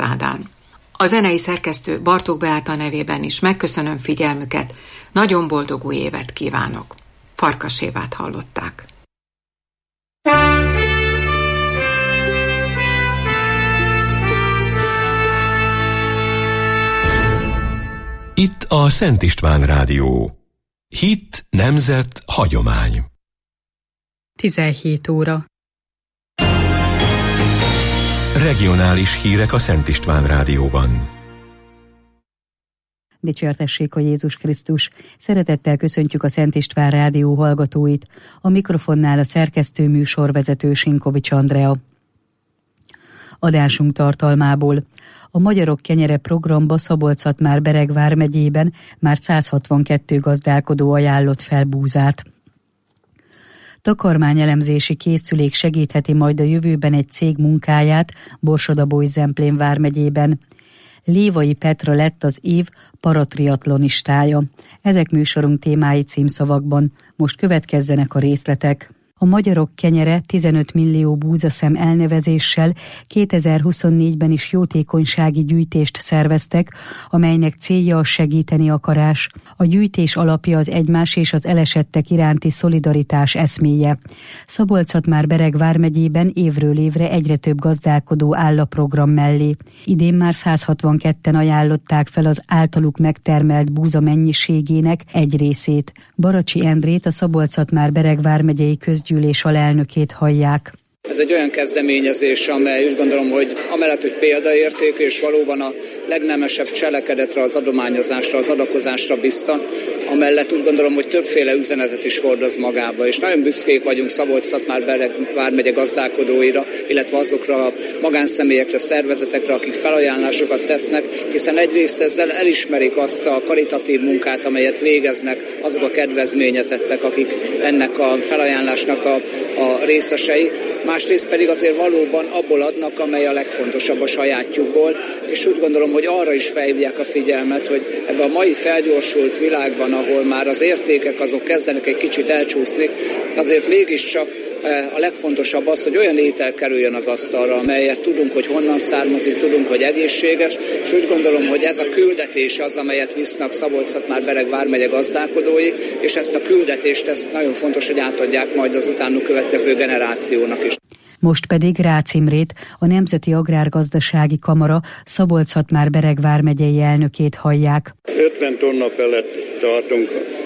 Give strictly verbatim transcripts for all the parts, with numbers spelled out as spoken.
Ádám. A zenei szerkesztő Bartók Beáta nevében is megköszönöm figyelmüket, nagyon boldog új évet kívánok. Farkas Évát hallották. Itt a Szent István Rádió. Hit, nemzet, hagyomány. tizenhét óra. Regionális hírek a Szent István Rádióban. Dicsértessék a Jézus Krisztus! Szeretettel köszöntjük a Szent István Rádió hallgatóit. A mikrofonnál a szerkesztő műsorvezető Sinkovics Andrea. Adásunk tartalmából. A Magyarok Kenyere programba Szabolcs-Szatmár-Bereg vármegyében már száz hatvankettő gazdálkodó ajánlott fel búzát. Takarmányelemzési készülék segítheti majd a jövőben egy cég munkáját Borsod-Abaúj-Zemplén vármegyében. Lévai Petra lett az év paratriatlonistája. Ezek műsorunk témái címszavakban. Most következzenek a részletek. A Magyarok Kenyere tizenöt millió búzaszem elnevezéssel kétezer-huszonnégyben is jótékonysági gyűjtést szerveztek, amelynek célja a segíteni akarás. A gyűjtés alapja az egymás és az elesettek iránti szolidaritás eszméje. Szabolcs-Szatmár-Bereg vármegyében évről évre egyre több gazdálkodó áll a program mellé. Idén már száz hatvanketten ajánlották fel az általuk megtermelt búza mennyiségének egy részét. Baracsi Endrét, a Szabolcs-Szatmár-Bereg vármegyei közgyűlés alelnökét hallják. Ez egy olyan kezdeményezés, amely úgy gondolom, hogy amellett, hogy példaértékű és valóban a legnemesebb cselekedetre, az adományozásra, az adakozásra biztat, amellett úgy gondolom, hogy többféle üzenetet is hordoz magába, és nagyon büszkék vagyunk Szabolcs-Szatmár-Bereg vármegye gazdálkodóira, illetve azokra a magánszemélyekre, szervezetekre, akik felajánlásokat tesznek, hiszen egyrészt ezzel elismerik azt a karitatív munkát, amelyet végeznek azok a kedvezményezettek, akik ennek a felajánlásnak a, a részesei, másrészt pedig azért valóban abból adnak, amely a legfontosabb a sajátjukból, és úgy gondolom, hogy arra is felhívják a figyelmet, hogy ebben a mai felgyorsult világban, ahol már az értékek azok kezdenek egy kicsit elcsúszni, azért mégiscsak a legfontosabb az, hogy olyan étel kerüljön az asztalra, amelyet tudunk, hogy honnan származik, tudunk, hogy egészséges, és úgy gondolom, hogy ez a küldetés az, amelyet visznek Szabolcs-Szatmár-Bereg vármegye gazdálkodói, és ezt a küldetést ezt nagyon fontos, hogy átadják majd az utánuk következő generációnak is. Most pedig Rácz Imrét, a Nemzeti Agrárgazdasági Kamara Szabolcs-Szatmár-Bereg vármegyei elnökét hallják. ötven tonna felett tartunk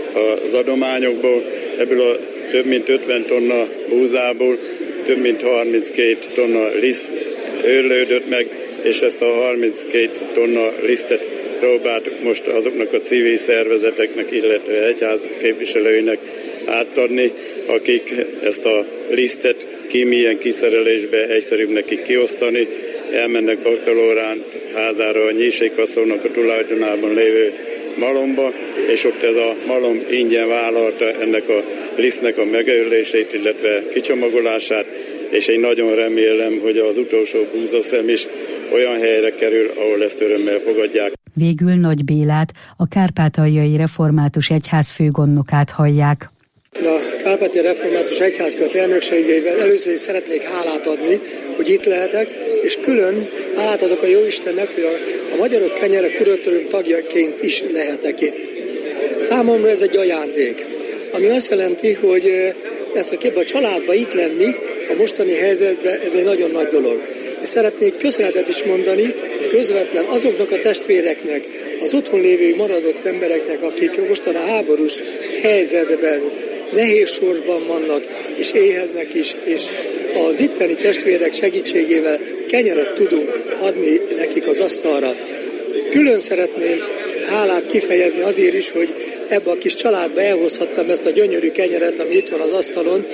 az adományokból, ebből a több mint ötven tonna búzából több mint harminckét tonna liszt őrlődött meg, és ezt a harminckét tonna lisztet próbáltuk most azoknak a civil szervezeteknek, illetve egyház képviselőinek átadni, akik ezt a lisztet kémilyen kiszerelésbe egyszerűbb nekik kiosztani. Elmennek Baktalórán házára a Nyírségkasszónak a tulajdonában lévő malomba, és ott ez a malom ingyen vállalta ennek a lisztnek a megőrzését, illetve kicsomagolását, és én nagyon remélem, hogy az utolsó búzaszem is olyan helyre kerül, ahol ezt örömmel fogadják. Végül Nagy Bélát, a Kárpátaljai Református Egyház főgondnokát hallják. A Kárpátaljai Református Egyházkört elnökségeivel először is szeretnék hálát adni, hogy itt lehetek, és külön hálát adok a Jóistennek, hogy a, a Magyarok Kenyere kuratórium tagjaként is lehetek itt. Számomra ez egy ajándék, ami azt jelenti, hogy ezt a képben a családba itt lenni, a mostani helyzetben ez egy nagyon nagy dolog. És szeretnék köszönetet is mondani közvetlen azoknak a testvéreknek, az otthon lévő maradott embereknek, akik mostan a háborús helyzetben, nehéz sorsban vannak, és éheznek is, és az itteni testvérek segítségével kenyeret tudunk adni nekik az asztalra. Külön szeretném hálát kifejezni azért is, hogy ebbe a kis családba elhozhattam ezt a gyönyörű kenyeret, ami itt van az asztalon,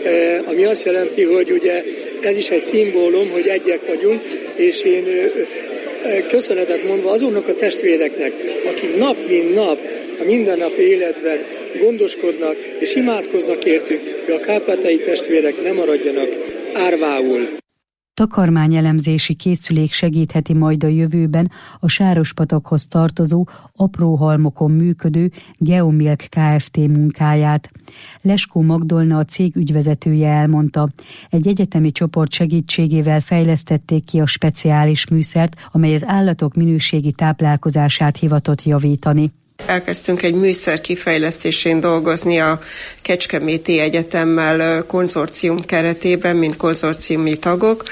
ami azt jelenti, hogy ugye ez is egy szimbólum, hogy egyek vagyunk, és én köszönetet mondva azoknak a testvéreknek, akik nap mint nap a mindennapi életben gondoskodnak és imádkoznak értünk, hogy a kárpátaljai testvérek ne maradjanak árvául. Takarmányelemzési készülék segítheti majd a jövőben a Sárospatakhoz tartozó apró halmokon működő Geomilk Kft. Munkáját. Leskó Magdolna, a cég ügyvezetője elmondta, egy egyetemi csoport segítségével fejlesztették ki a speciális műszert, amely az állatok minőségi táplálkozását hivatott javítani. Elkezdtünk egy műszer kifejlesztésén dolgozni a Kecskeméti Egyetemmel konzorcium keretében, mint konzorciumi tagok.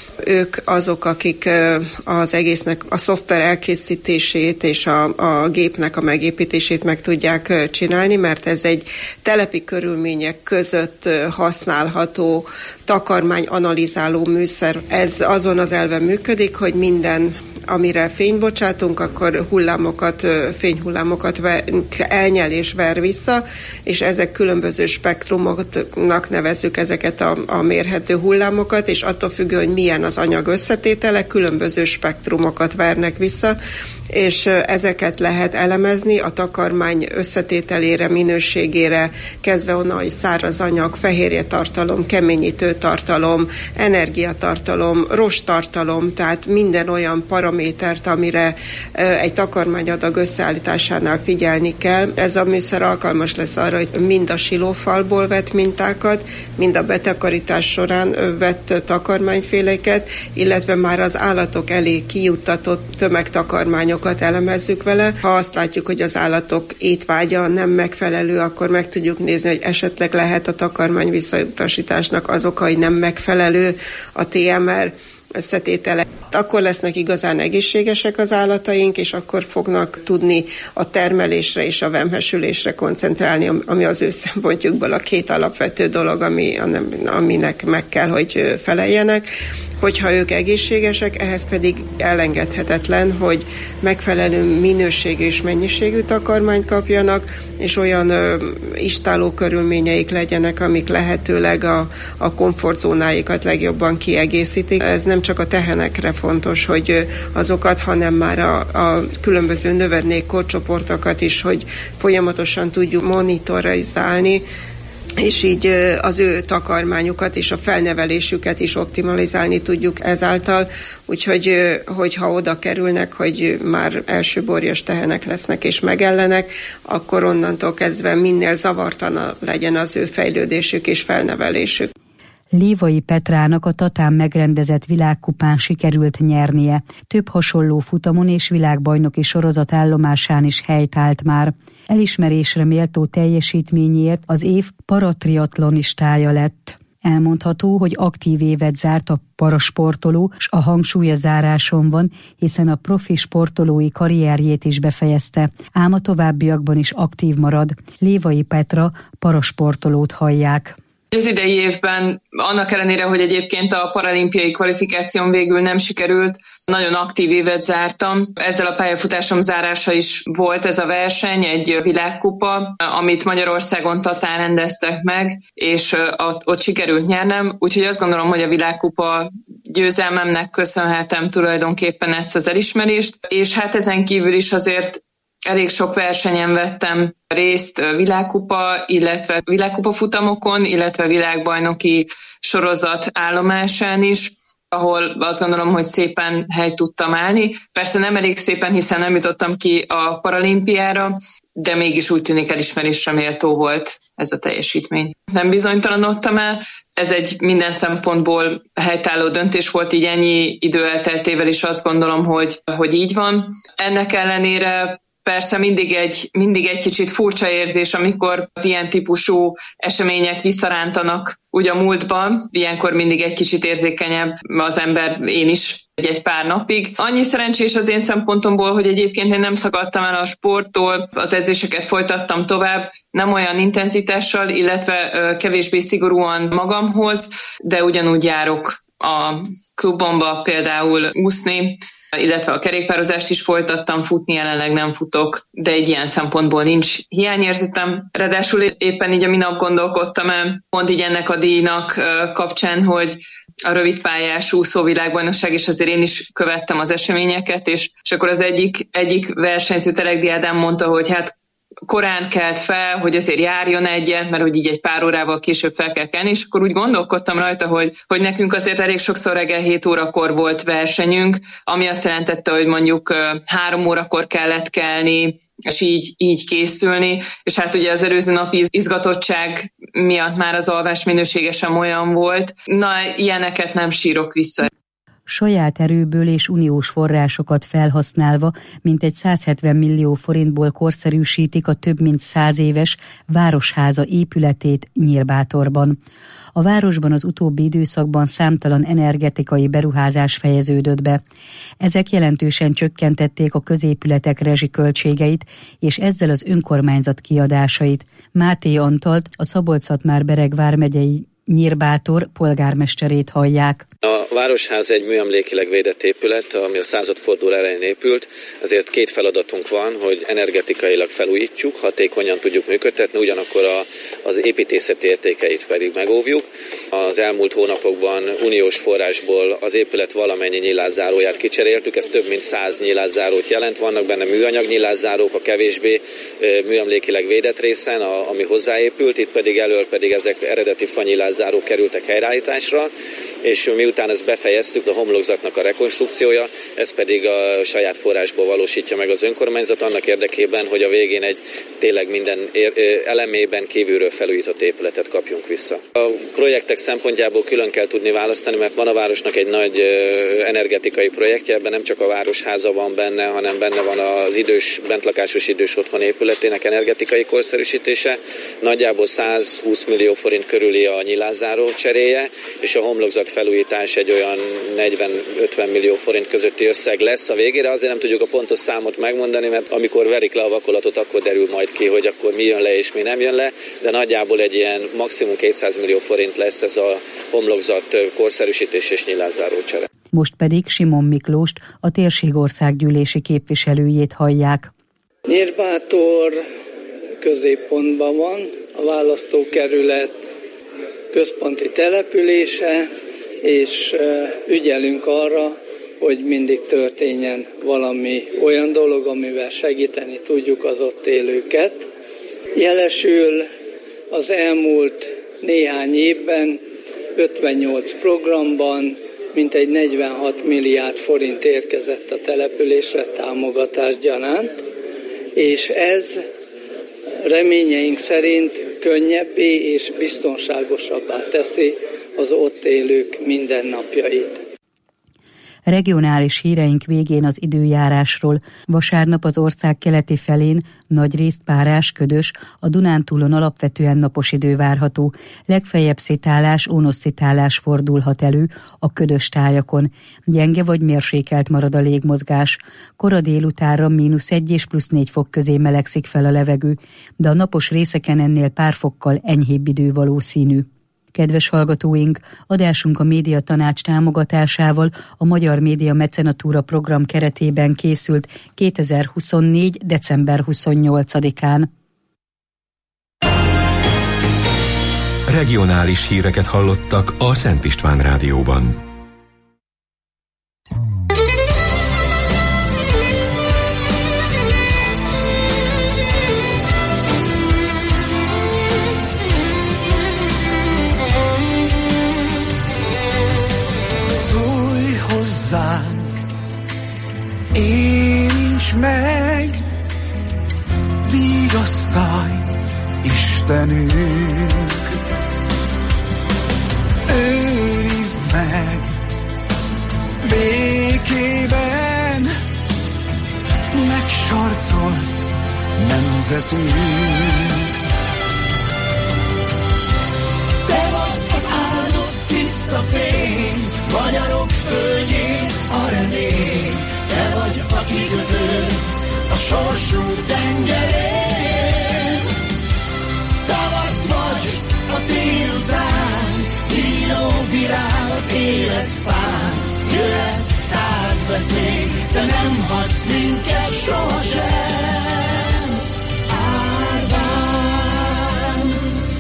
Ők azok, akik az egésznek a szoftver elkészítését és a, a gépnek a megépítését meg tudják csinálni, mert ez egy telepi körülmények között használható takarmány-analizáló műszer. Ez azon az elven működik, hogy minden, amire fényt bocsátunk, akkor hullámokat, fényhullámokat elnyel és ver vissza, és ezek különböző spektrumoknak nevezzük ezeket a, a mérhető hullámokat, és attól függő, hogy milyen az anyag összetétele, különböző spektrumokat vernek vissza, és ezeket lehet elemezni a takarmány összetételére, minőségére, kezdve onnan, hogy száraz anyag, fehérjetartalom, keményítő tartalom, energiatartalom, rosttartalom, tehát minden olyan paramétert, amire egy takarmányadag összeállításánál figyelni kell. Ez a műszer alkalmas lesz arra, hogy mind a silófalból vett mintákat, mind a betakarítás során vett takarmányféléket, illetve már az állatok elé kijuttatott tömegtakarmányok elemezzük vele. Ha azt látjuk, hogy az állatok étvágya nem megfelelő, akkor meg tudjuk nézni, hogy esetleg lehet a takarmány visszautasításnak az oka, hogy nem megfelelő a té em er összetétele. Akkor lesznek igazán egészségesek az állataink, és akkor fognak tudni a termelésre és a vemhesülésre koncentrálni, ami az ő szempontjukból a két alapvető dolog, ami, aminek meg kell, hogy feleljenek. Hogyha ők egészségesek, ehhez pedig elengedhetetlen, hogy megfelelő minőségű és mennyiségű takarmányt kapjanak, és olyan ö, istáló körülményeik legyenek, amik lehetőleg a, a komfortzónáikat legjobban kiegészítik. Ez nem csak a tehenekre fontos, hogy azokat, hanem már a, a különböző növendék korcsoportokat is, hogy folyamatosan tudjuk monitorizálni, és így az ő takarmányukat és a felnevelésüket is optimalizálni tudjuk ezáltal, úgyhogy hogyha oda kerülnek, hogy már elsőborjas tehenek lesznek és megellenek, akkor onnantól kezdve minél zavartana legyen az ő fejlődésük és felnevelésük. Lévai Petrának a Tatán megrendezett világkupán sikerült nyernie. Több hasonló futamon és világbajnoki sorozat állomásán is helyt állt már. Elismerésre méltó teljesítményért az év paratriatlonistája lett. Elmondható, hogy aktív évet zárt a parasportoló, s a hangsúly a záráson van, hiszen a profi sportolói karrierjét is befejezte, ám a továbbiakban is aktív marad. Lévai Petra parasportolót hallják. Az idei évben, annak ellenére, hogy egyébként a paralimpiai kvalifikáción végül nem sikerült, nagyon aktív évet zártam. Ezzel a pályafutásom zárása is volt ez a verseny, egy világkupa, amit Magyarországon Tatán rendeztek meg, és ott sikerült nyernem. Úgyhogy azt gondolom, hogy a világkupa győzelmemnek köszönhetem tulajdonképpen ezt az elismerést. És hát ezen kívül is azért elég sok versenyen vettem részt világkupa, illetve világkupa futamokon, illetve világbajnoki sorozat állomásán is, ahol azt gondolom, hogy szépen helyt tudtam állni. Persze nem elég szépen, hiszen nem jutottam ki a paralimpiára, de mégis úgy tűnik elismerésre méltó volt ez a teljesítmény. Nem bizonytalanodtam el, ez egy minden szempontból helytálló döntés volt, így ennyi idő elteltével is azt gondolom, hogy, hogy így van. Ennek ellenére persze mindig egy, mindig egy kicsit furcsa érzés, amikor az ilyen típusú események visszarántanak úgy a múltban. Ilyenkor mindig egy kicsit érzékenyebb az ember, én is egy pár napig. Annyi szerencsés az én szempontomból, hogy egyébként én nem szakadtam el a sporttól, az edzéseket folytattam tovább, nem olyan intenzitással, illetve kevésbé szigorúan magamhoz, de ugyanúgy járok a klubomba például úszni, illetve a kerékpározást is folytattam, futni jelenleg nem futok, de egy ilyen szempontból nincs hiányérzetem. Ráadásul éppen így a minap gondolkodtam el, pont így ennek a díjnak kapcsán, hogy a rövidpályás úszóvilágbajnokság, és azért én is követtem az eseményeket, és, és akkor az egyik, egyik versenyző, Telek Ádám mondta, hogy hát korán kelt fel, hogy azért járjon egyet, mert hogy így egy pár órával később fel kell kelni, és akkor úgy gondolkodtam rajta, hogy, hogy nekünk azért elég sokszor reggel hét órakor volt versenyünk, ami azt jelentette, hogy mondjuk három órakor kellett kelni, és így, így készülni, és hát ugye az előző napi izgatottság miatt már az alvás minősége sem olyan volt. Na, ilyeneket nem sírok vissza. Saját erőből és uniós forrásokat felhasználva mintegy százhetven millió forintból korszerűsítik a több mint száz éves Városháza épületét Nyírbátorban. A városban az utóbbi időszakban számtalan energetikai beruházás fejeződött be. Ezek jelentősen csökkentették a középületek rezsiköltségeit, és ezzel az önkormányzat kiadásait. Máté Antalt, a Szabolcs-Szatmár-Bereg vármegyei Nyírbátor polgármesterét hallják. A Városház egy műemlékileg védett épület, ami a századforduló elején épült, ezért két feladatunk van, hogy energetikailag felújítsuk, hatékonyan tudjuk működtetni, ugyanakkor a, az építészeti értékeit pedig megóvjuk. Az elmúlt hónapokban uniós forrásból az épület valamennyi nyilászáróját kicseréltük, ez több mint száz nyilászárót jelent, vannak benne műanyag nyilászárók, a kevésbé műemlékileg védett részen, a, ami hozzáépült, itt pedig elől pedig ezek eredeti fanyilászárók kerültek helyreállításra, és miután ezt befejeztük, a homlokzatnak a rekonstrukciója, ez pedig a saját forrásból valósítja meg az önkormányzat annak érdekében, hogy a végén egy tényleg minden elemében kívülről felújított épületet kapjunk vissza. A projektek szempontjából külön kell tudni választani, mert van a városnak egy nagy energetikai projektje, ebben nem csak a Városháza van benne, hanem benne van az idős, bentlakásos idős otthon épületének energetikai korszerűsítése. Nagyjából százhúsz millió forint körüli a nyilázáró cseréje, és a homlokzat felújítás egy olyan negyven-ötven millió forint közötti összeg lesz a végére. Azért nem tudjuk a pontos számot megmondani, mert amikor verik le a vakolatot, akkor derül majd ki, hogy akkor mi jön le és mi nem jön le, de nagyjából egy ilyen maximum kétszáz millió forint lesz ez a homlokzat korszerűsítés és nyilázáró csere. Most pedig Simon Miklóst, a térségországgyűlési képviselőjét hallják. Nyírbátor középpontban van, a választókerület központi települése, és ügyelünk arra, hogy mindig történjen valami olyan dolog, amivel segíteni tudjuk az ott élőket. Jelesül az elmúlt néhány évben ötvennyolc programban mintegy negyvenhat milliárd forint érkezett a településre támogatás gyanánt, és ez reményeink szerint könnyebbé és biztonságosabbá teszi az ott élők mindennapjait. Regionális híreink végén az időjárásról. Vasárnap az ország keleti felén nagyrészt párás, ködös, a Dunántúlon alapvetően napos idő várható. Legfeljebb szitálás, ónosszitálás fordulhat elő a ködös tájakon. Gyenge vagy mérsékelt marad a légmozgás. Kora délutánra mínusz egy és plusz négy fok közé melegszik fel a levegő, de a napos részeken ennél pár fokkal enyhébb idő valószínű. Kedves hallgatóink, adásunk a Média Tanács támogatásával a Magyar Média Mecenatúra program keretében készült kétezer-huszonnégy. december huszonnyolcadikán. Regionális híreket hallottak a Szent István Rádióban. Érints meg, vigasztalj, Istenünk, őrizd meg békében megsarcolt nemzetünk. Te vagy az áldott tiszta fény, magyarok földjén a remény. Te vagy a kikötő a sorsunk tengerén. Tavasz vagy a tél után, nyíló virág az életfán. Jöhet száz veszély, te nem hagysz minket sohasem. Árván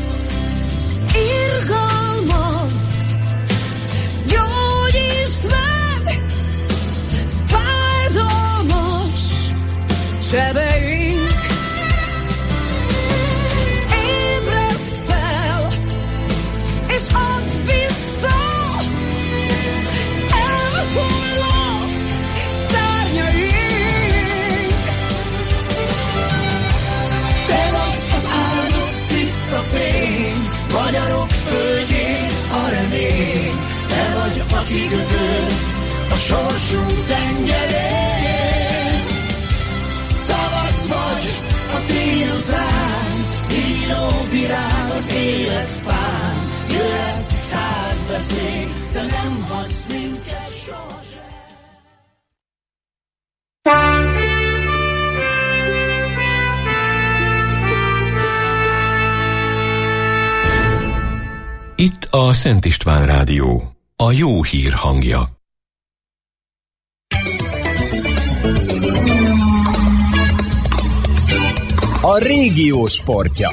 irgalmazd, gyógyítsd meg fájdalmas sebeink, te nem hagysz minket sohasem. Itt a Szent István Rádió, a jó hír hangja. A régió sportja.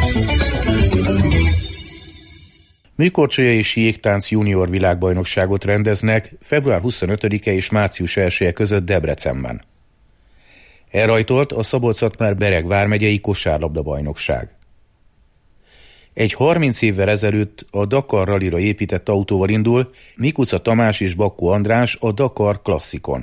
Műkorcsolyai síjégtánc junior világbajnokságot rendeznek február huszonötödike és március elseje között Debrecenben. Elrajtolt a Szabolcs-Szatmár-Bereg vármegyei kosárlabda-bajnokság. Egy harminc évvel ezelőtt a Dakar Rallyra épített autóval indul Mikuca Tamás és Bakko András a Dakar Klasszikon.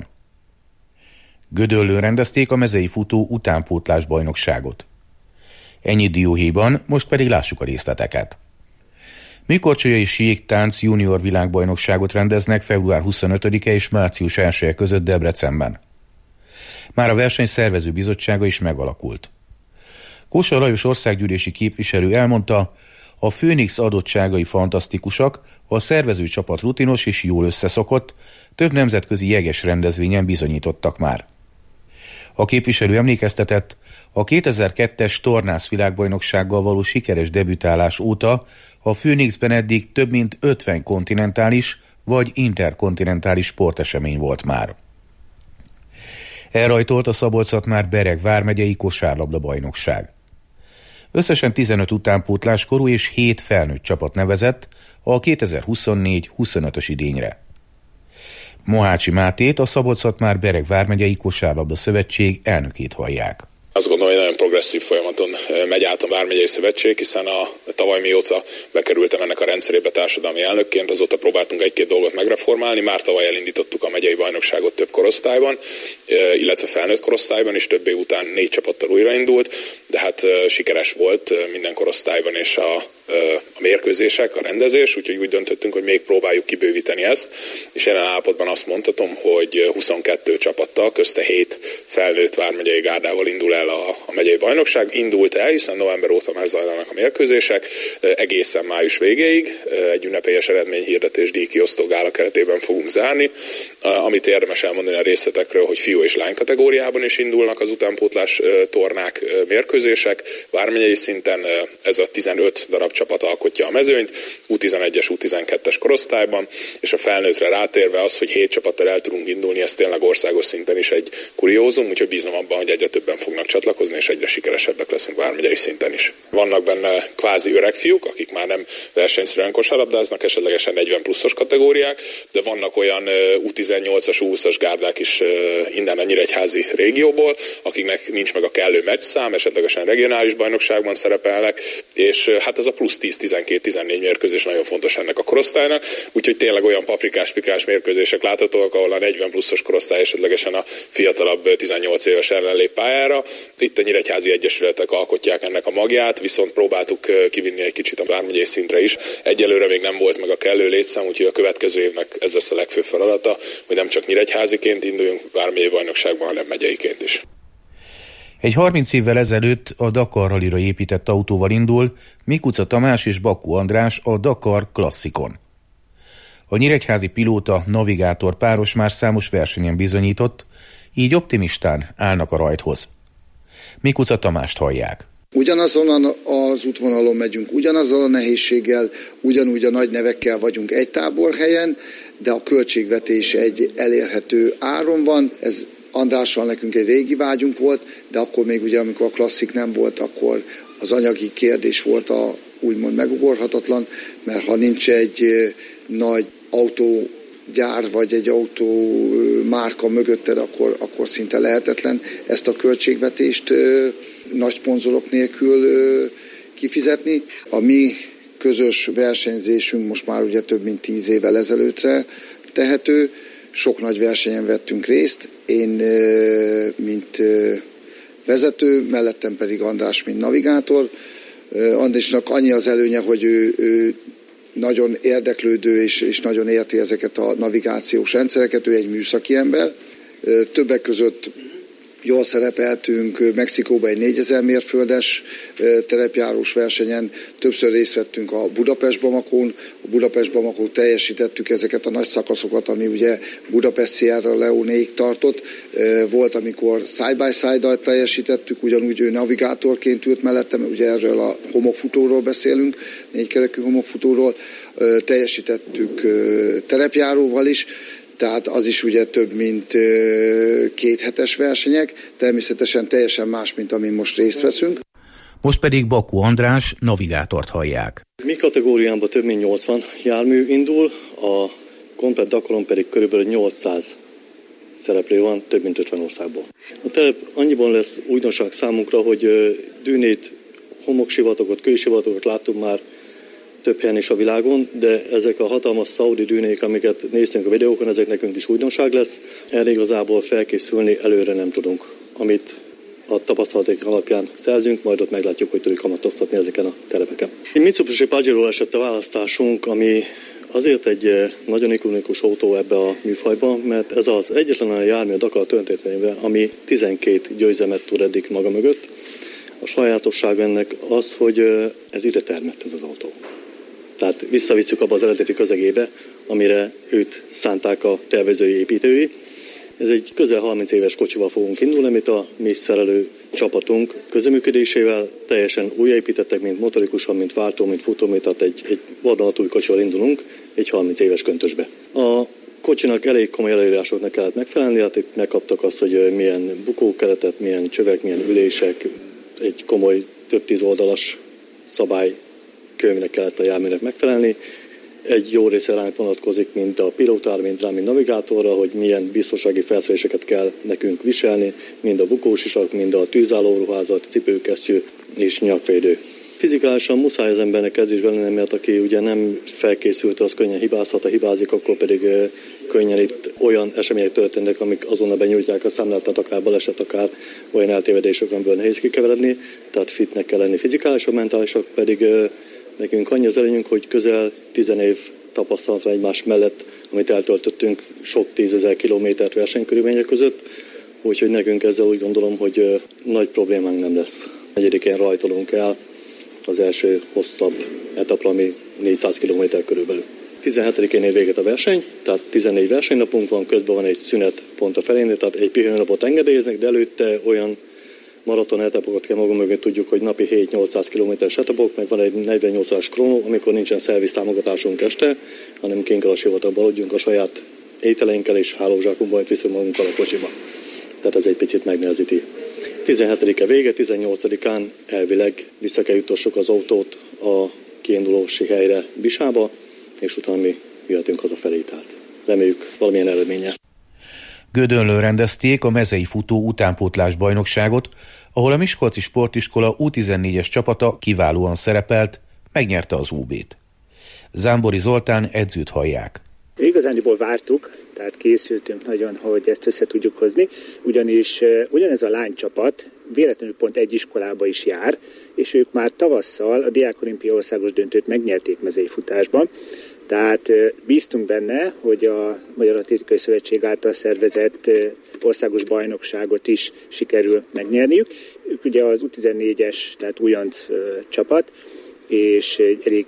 Gödöllőn rendezték a mezei futó utánpótlás bajnokságot. Ennyi dióhéjban, most pedig lássuk a részleteket. Műkorcsolyai síjégtánc junior világbajnokságot rendeznek február huszonötödike és március elseje között Debrecenben. Már a verseny szervező bizottsága is megalakult. Kósa Lajos országgyűlési képviselő elmondta, a Főnix adottságai fantasztikusak, a szervező csapat rutinos és jól összeszokott, több nemzetközi jeges rendezvényen bizonyítottak már. A képviselő emlékeztetett, a kétezer-kettes tornász világbajnoksággal való sikeres debütálás óta a Főnixben eddig több mint ötven kontinentális vagy interkontinentális sportesemény volt már. Elrajtolt a Szabolcs-Szatmár-Bereg vármegyei kosárlabda-bajnokság. Összesen tizenöt utánpótláskorú és hét felnőtt csapat nevezett a kétezer-huszonnégy-huszonötös idényre. Mohácsi Mátét, a Szabolcs-Szatmár-Bereg vármegyei kosárlabda szövetség elnökét hallják. Azt gondolom, hogy nagyon progresszív folyamaton megy át a vármegyei szövetség, hiszen a tavaly mióta bekerültem ennek a rendszerébe társadalmi elnökként, azóta próbáltunk egy-két dolgot megreformálni. Már tavaly elindítottuk a megyei bajnokságot több korosztályban, illetve felnőtt korosztályban is, több év után négy csapattal újraindult, de hát sikeres volt minden korosztályban és a, a mérkőzések, a rendezés, úgyhogy úgy döntöttünk, hogy még próbáljuk kibővíteni ezt, és jelen állapotban azt mondhatom, hogy huszonkettő csapattal, közte hét felnőtt vármegyei gárdával indul el a, a megyei bajnokság. Indult el, hiszen november óta már zajlanak a mérkőzések, egészen május végéig egy ünnepélyes eredményhirdetés díjkiosztó gála keretében fogunk zárni. Amit érdemes elmondani a részletekről, hogy fiú és lány kategóriában is indulnak az utánpótlás tornák, mérkőzések. Vármegyei szinten ez a tizenöt darab csapat alkotja a mezőnyt, U tizenegyes, U tizenkettes korosztályban, és a felnőttre rátérve az, hogy hét csapattal el tudunk indulni, ez tényleg országos szinten is egy kuriózum, úgyhogy bízom abban, hogy egyre többen fognak csatlakozni, és egyre sikeresebbek leszünk vármegyei szinten is. Vannak benne kvázi öreg fiúk, akik már nem versenyszerűen kosárlabdáznak, esetlegesen negyven pluszos kategóriák, de vannak olyan U tizennyolcas, U húszas gárdák is innen a nyíregyházi régióból, akiknek nincs meg a kellő meccszám, esetlegesen regionális bajnokságban szerepelnek, és hát ez a plusz tíz, tizenkét, tizennégy mérkőzés nagyon fontos ennek a korosztálynak, úgyhogy tényleg olyan paprikás-pikás mérkőzések láthatóak, ahol a negyven pluszos korosztály esetlegesen a fiatalabb tizennyolc éves ellen lép pályára. Itt a nyíregyházi egyesületek alkotják ennek a magját, viszont próbáltuk kivinni egy kicsit a vármegyei szintre is. Egyelőre még nem volt meg a kellő létszám, úgyhogy a következő évnek ez lesz a legfőbb feladata, hogy nem csak nyíregyháziként induljunk vármegyei bajnokságban, hanem megyeiként is. Egy harminc évvel ezelőtt a Dakar Rallyra épített autóval indul Mikuca Tamás és Bakko András a Dakar Klasszikon. A nyíregyházi pilóta navigátor páros már számos versenyen bizonyított, így optimistán állnak a rajthoz. Mikuca Tamást hallják. Ugyanazon az útvonalon megyünk, ugyanazzal a nehézséggel, ugyanúgy a nagy nevekkel vagyunk egy táborhelyen, de a költségvetés egy elérhető áron van. Ez Andrással nekünk egy régi vágyunk volt, de akkor még ugye, amikor a klasszik nem volt, akkor az anyagi kérdés volt a úgymond megugorhatatlan, mert ha nincs egy nagy autógyár vagy egy autómárka mögötted, akkor, akkor szinte lehetetlen ezt a költségvetést nagy szponzorok nélkül kifizetni. A mi közös versenyzésünk most már ugye több mint tíz évvel ezelőttre tehető. Sok nagy versenyen vettünk részt. Én, mint vezető, mellettem pedig András, mint navigátor. Andrásnak annyi az előnye, hogy ő, ő nagyon érdeklődő és, és nagyon érti ezeket a navigációs rendszereket. Ő egy műszaki ember. Többek között Jól szerepeltünk Mexikóban egy négyezer mérföldes terepjárós versenyen, többször részt vettünk a Budapest-Bamakón, a Budapest-Bamakón teljesítettük ezeket a nagy szakaszokat, ami ugye Budapest-Sierra Leonéig tartott. Volt, amikor side-by-side-dal teljesítettük, ugyanúgy ő navigátorként ült mellettem, ugye erről a homokfutóról beszélünk, négykerekű homokfutóról, teljesítettük terepjáróval is, tehát az is ugye több mint két hetes versenyek, természetesen teljesen más, mint amin most részt veszünk. Most pedig Bakó András navigátort hallják. Mi kategóriámban több mint nyolcvan jármű indul, a komplett Dakaron pedig körülbelül nyolcszáz szereplő van, több mint ötven országból. A telep annyiban lesz újdonság számunkra, hogy dűnét, homoksivatagot, kősivatagot láttunk már több helyen is a világon, de ezek a hatalmas szaudi dűnék, amiket néztünk a videókon, ezek nekünk is újdonság lesz. Erre igazából felkészülni előre nem tudunk. Amit a tapasztalatok alapján szerzünk, majd ott meglátjuk, hogy tudjuk kamatoztatni ezeken a telepeken. Egy Mitsubishi Pajero esett a választásunk, ami azért egy nagyon ikonikus autó ebbe a műfajban, mert ez az egyetlen a jármű a Dakar történetében, ami tizenkét győzelmet tud eddig maga mögött. A sajátosság ennek az, hogy ez ide termett ez az autó. Tehát visszavisszük abba az eredeti közegébe, amire őt szánták a tervezői, építői. Ez egy közel harminc éves kocsival fogunk indulni, amit a mi szerelő csapatunk közeműködésével teljesen újjáépítettek, mint motorikusan, mint váltó, mint futó, tehát egy, egy vadonatúj kocsival indulunk, egy harminc éves köntösbe. A kocsinak elég komoly előírásoknak kellett megfelelni, hát itt megkaptak azt, hogy milyen bukókeretet, milyen csövek, milyen ülések, egy komoly, több tíz oldalas szabály könyvnek kellett a járműnek megfelelni. Egy jó része ránk vonatkozik, mint a pilótára, mint rá, mint navigátorra, hogy milyen biztonsági felszereléseket kell nekünk viselni, mind a bukósisak, mind a tűzálló ruházat, cipőkesztyű és nyakvédő. Fizikálisan muszáj az embernek edzésben lenni, mert aki ugye nem felkészült, az könnyen hibázhat, ha hibázik, akkor pedig könnyen itt olyan események történnek, amik azonnal benyújtják a számlát, akár baleset, akár olyan eltévedések, amiből nehéz kikeveredni, tehát fitnek kell lenni fizikálisak, mentálisak pedig nekünk annyi az előnyünk, hogy közel tizen év tapasztalatra egymás mellett, amit eltöltöttünk sok tízezer kilométert versenykörülmények között, úgyhogy nekünk ezzel úgy gondolom, hogy nagy problémánk nem lesz. Negyedikén rajtolunk el az első hosszabb etapra, ami négyszáz kilométer körülbelül. tizenhetedikén ér véget a verseny, tehát tizennégy versenynapunk van, közben van egy szünet pont a felén, tehát egy pihenőnapot engedélyeznek, de előtte olyan maraton etapokat kell magunk mögött, tudjuk, hogy napi hét-nyolcszáz kilométeres etapok, meg van egy negyvennyolc órás krónó, amikor nincsen szerviz támogatásunk este, hanem kint kell a sivatagban aludjunk a saját ételeinkkel és hálózsákunkban, hogy viszünk magunkkal a kocsiba. Tehát ez egy picit megnehezíti. tizenhetedike vége, tizennyolcadikán elvileg vissza kell juttassuk az autót a kiindulósi helyre Bisába, és utána mi jöhetünk hazafelé, tehát reméljük valamilyen eredménye. Gödöllőn rendezték a mezei futó utánpótlás bajnokságot, ahol a Miskolci Sportiskola U tizennégyes csapata kiválóan szerepelt, megnyerte az ú bét. Zámbori Zoltán edzőt hallják. Igazándiból vártuk, tehát készültünk nagyon, hogy ezt össze tudjuk hozni, ugyanis ugyanez a lánycsapat véletlenül pont egy iskolába is jár, és ők már tavasszal a Diák Olimpia országos döntőt megnyerték mezei futásban, tehát bíztunk benne, hogy a Magyar Atlétikai Szövetség által szervezett országos bajnokságot is sikerül megnyerniük. Ők ugye az U tizennégyes, tehát újonc csapat, és egy elég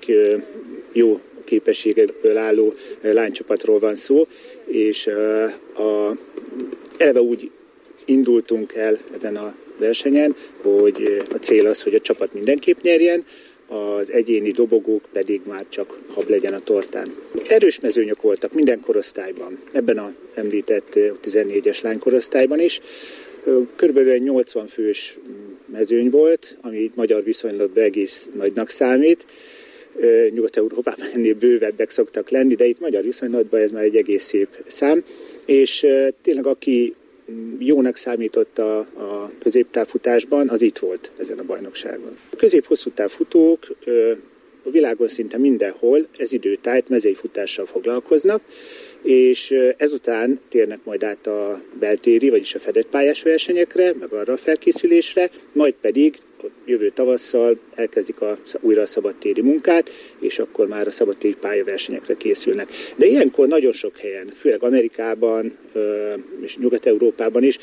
jó képességekből álló lánycsapatról van szó, és a, eleve úgy indultunk el ezen a versenyen, hogy a cél az, hogy a csapat mindenképp nyerjen, az egyéni dobogók pedig már csak hab legyen a tortán. Erős mezőnyök voltak minden korosztályban, ebben a említett U tizennégyes lánykorosztályban is. Körülbelül nyolcvan fős mezőny volt, ami magyar viszonylatban egész nagynak számít. Nyugat-Európában ennél bővebbek szoktak lenni, de itt magyar viszonylatban ez már egy egész szép szám. És tényleg aki jónak számított a, a középtávfutásban, az itt volt ezen a bajnokságon. A közép-hosszú távfutók a világon szinte mindenhol ez időtájt mezei futással foglalkoznak, és ezután térnek majd át a beltéri, vagyis a fedett pályás versenyekre, meg arra a felkészülésre, majd pedig jövő tavasszal elkezdik a, újra a szabadtéri munkát, és akkor már a szabadtéri pályaversenyekre készülnek. De ilyenkor nagyon sok helyen, főleg Amerikában és Nyugat-Európában is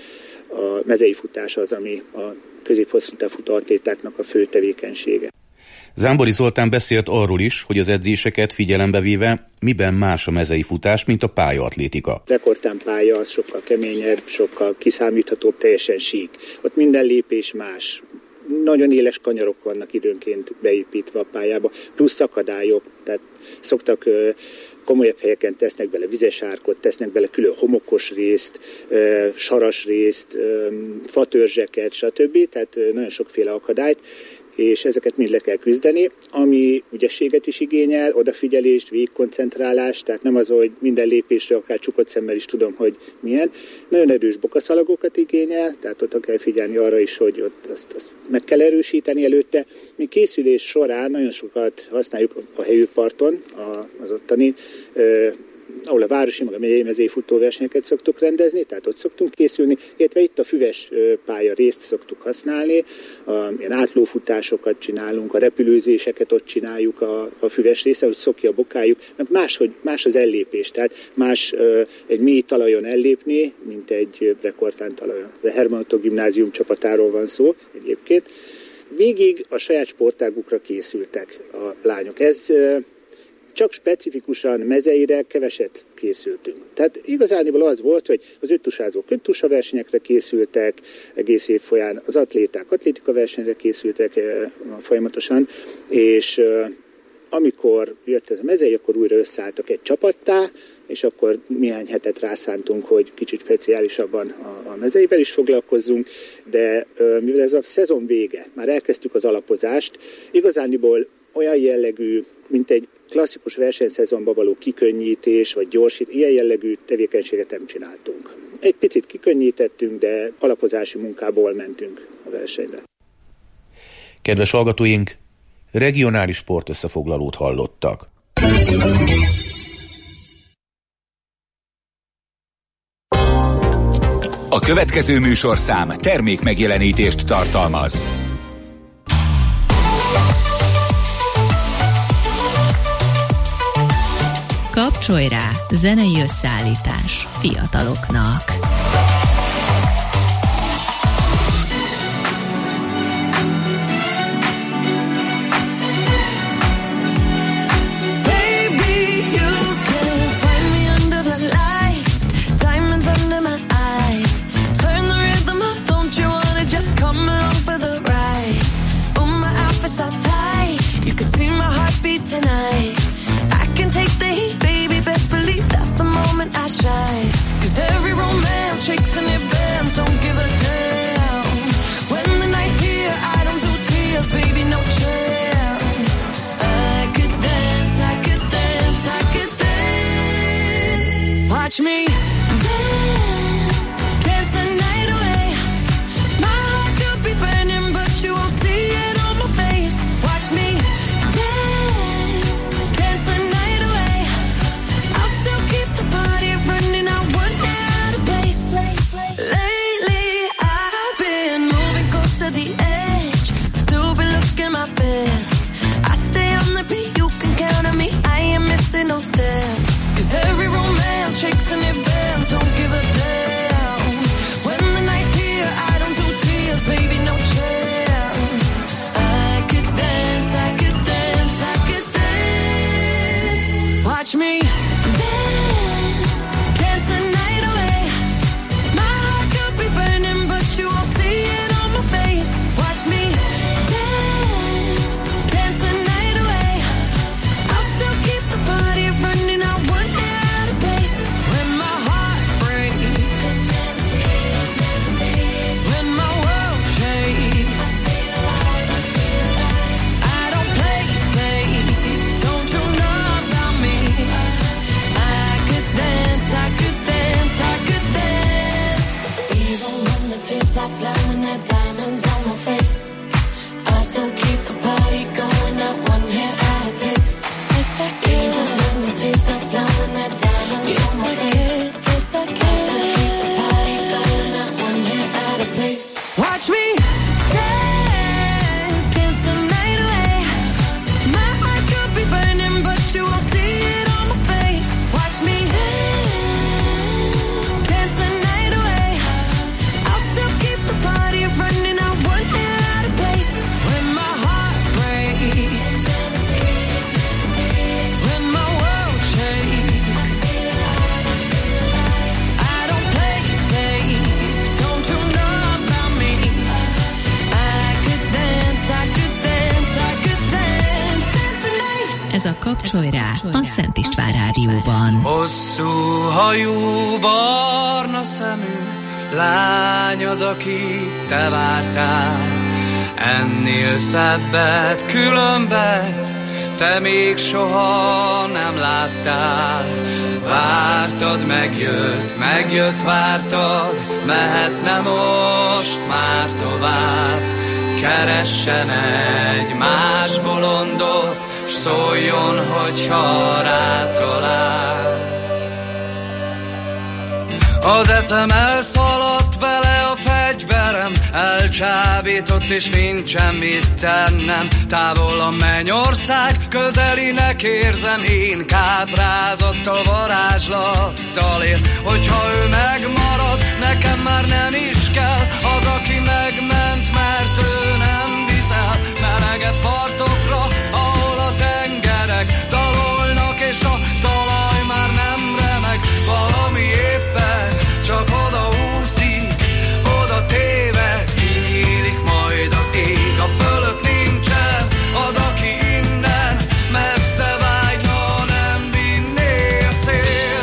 a mezei futás az, ami a középhosszú távfutó atlétáknak a fő tevékenysége. Zámbori Zoltán beszélt arról is, hogy az edzéseket figyelembe véve miben más a mezei futás, mint a pályaatlétika. Rekordtán pálya az sokkal keményebb, sokkal kiszámíthatóbb, teljesen sík. Ott minden lépés más. Nagyon éles kanyarok vannak időnként beépítve a pályába, plusz akadályok, tehát szoktak komolyabb helyeken tesznek bele vizes árkot, tesznek bele külön homokos részt, saras részt, fatörzseket, stb. Tehát nagyon sokféle akadályt, és ezeket mind le kell küzdeni, ami ügyességet is igényel, odafigyelést, végigkoncentrálást, tehát nem az, hogy minden lépésre akár csukott szemmel is tudom, hogy milyen. Nagyon erős bokaszalagokat igényel, tehát ott kell figyelni arra is, hogy ott azt, azt meg kell erősíteni előtte. Mi készülés során nagyon sokat használjuk a helyőparton, az ottani, ahol a városi, meg a megyei mezei futóversenyeket szoktuk rendezni, tehát ott szoktunk készülni, illetve itt a füves pálya részt szoktuk használni, a, ilyen átlófutásokat csinálunk, a repülőzéseket ott csináljuk a, a füves része, hogy szokja a bokájuk, mert máshogy, más az ellépés, tehát más egy mély talajon ellépni, mint egy rekordtán talajon. A Herman Otto gimnázium csapatáról van szó egyébként. Végig a saját sportágukra készültek a lányok. Ez csak specifikusan mezeire keveset készültünk. Tehát igazániból az volt, hogy az öttusázók öttusa versenyekre készültek, egész év folyán az atléták atlétika versenyre készültek folyamatosan, és amikor jött ez a mezei, akkor újra összeálltak egy csapattá, és akkor néhány hetet rászántunk, hogy kicsit speciálisabban a, a mezeivel is foglalkozzunk, de mivel ez a szezon vége, már elkezdtük az alapozást, igazániból olyan jellegű, mint egy klasszikus versenyszezonban való kikönnyítés, vagy gyorsít, ilyen jellegű tevékenységet nem csináltunk. Egy picit kikönnyítettünk, de alapozási munkából mentünk a versenyre. Kedves hallgatóink, regionális sportösszefoglalót hallottak. A következő műsorszám termék megjelenítést tartalmaz. Kapcsolj rá, zenei összeállítás fiataloknak. I shine, 'cause every romance shakes and it bends, don't give a damn. When the night's here, I don't do tears, baby, no chance. I could dance, I could dance, I could dance. Watch me dance, dance the night away. My heart could be burning, but you won't see it on my face. Watch me dance, dance the night away. I'll still keep the party running, I wouldn't get out of place. Lately I've been moving close to the edge, still be looking my best. I stay on the beat, you can count on me, I ain't missing no steps. 'Cause every romance shakes and it bends, don't give a damn. When the night's here, I don't do tears, baby, no chance. I could dance, I could dance, I could dance. Watch me dance, dance the night away. My heart could be burning, but you won't see it on my face. Watch me dance, dance the night away. I'll still keep the party running, I wouldn't get out of place. When my heart breaks, when my world shakes, I don't play safe, don't you know about me? I could dance, I could dance, I could dance. Even when the tears are flowing, the diamonds on my face, I still keep the party going, not one hair out of place. Yes, I can. Even when the tears are flowing, the diamonds on my face, yes, I can. I still keep the party going, not one hair out of place. Watch me dance, dance the night away. My heart could be burning, but you won't see it on my face. Watch me dance, dance the night away. I'll still Kapcsolj rá a Szent István Rádióban. Hosszú hajú, barna szemű lány az, aki te vártál. Ennél szebbet, különbet te még soha nem láttál. Vártad, megjött, megjött, vártad, mehetne most már tovább. Keressen egy más bolondot, s szóljon, hogyha rátalál. Az eszem elszaladt vele a fegyverem, elcsábított és nincsen mit tennem. Távol a mennyország, közelinek érzem, én káprázattal, varázslattal él. Hogyha ő megmarad, nekem már nem is kell az, aki megment, mert ő nem viszel meleget partokra, ahol a tengerek dalolnak, és a talaj már nem remeg. Valami éppen csak oda úszik, oda téved, kinyílik majd az ég. A fölött nincsen az, aki innen messze vágyna, nem vinné a szél.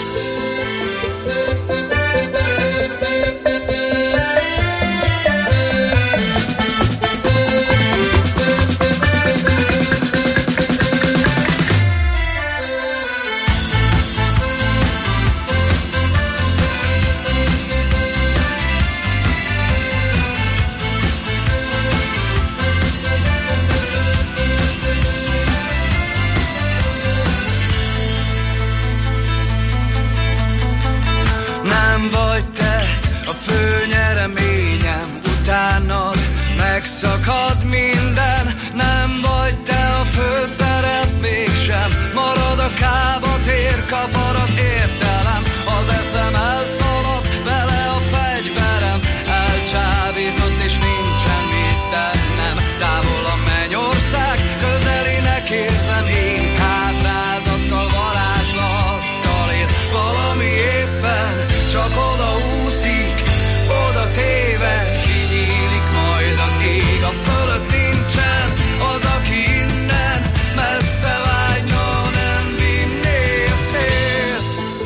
Nem vagy te a fő nyereményem, utánad megszakad minden. Nem vagy te a főszerep, mégsem marad a kába, tér, kapar az értelem. Az eszem elszaladt vele a fegyverem, elcsábított és nincsen mit tennem. Távol a mennyország, közelinek érzem, én káprázattal, varázslattal ér. Valami éppen csak oda úszik, oda téved, kinyílik majd az ég. A fölött nincsen az, aki innen messze vágyna, nem vinné a szél.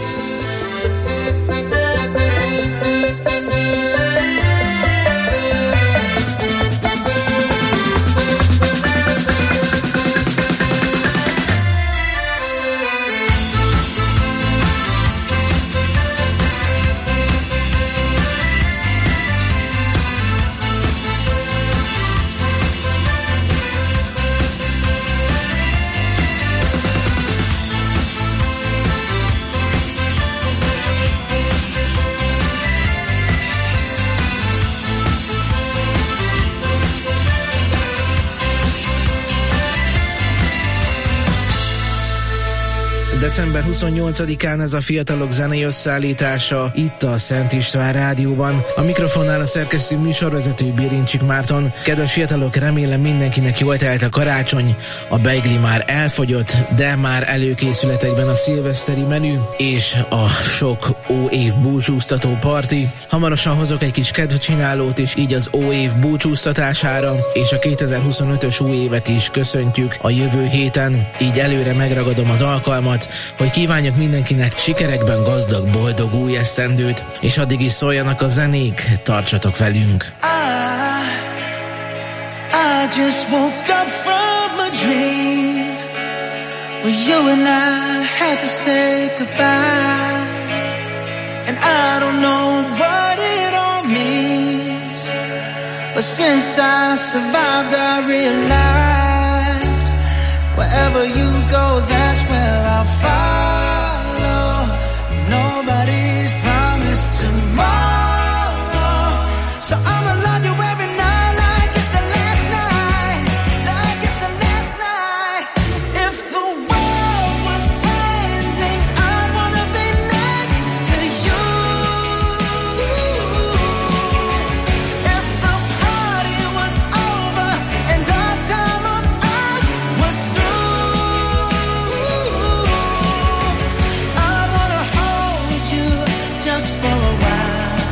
december huszonnyolcadikán ez a fiatalok zenei összeállítása itt a Szent István Rádióban. A mikrofonnál a szerkesztő műsorvezető Birincsik Márton. Kedves fiatalok, remélem mindenkinek jól telt a karácsony, a beigli már elfogyott, de már előkészületekben a szilveszteri menü és a sok óév búcsúztató parti. Hamarosan hozok egy kis kedvcsinálót is így az óév búcsúztatására, és a kétezer-huszonötös új évet is köszöntjük a jövő héten. Így előre megragadom az alkalmat, hogy kívánjak mindenkinek sikerekben gazdag, boldog új esztendőt, és addig is szóljanak a zenék, tartsatok velünk! I, I just woke up from a dream where you and I had to say goodbye, and I don't know what it all means, but since I survived I realized wherever you go, that's where I'll follow. Nobody's promised tomorrow, so I'ma love you every night like it's the last night, like it's the last night. If the world was ending, I'd wanna be next to you. If the party was over and our time on earth was through, I'd wanna hold you just for a while.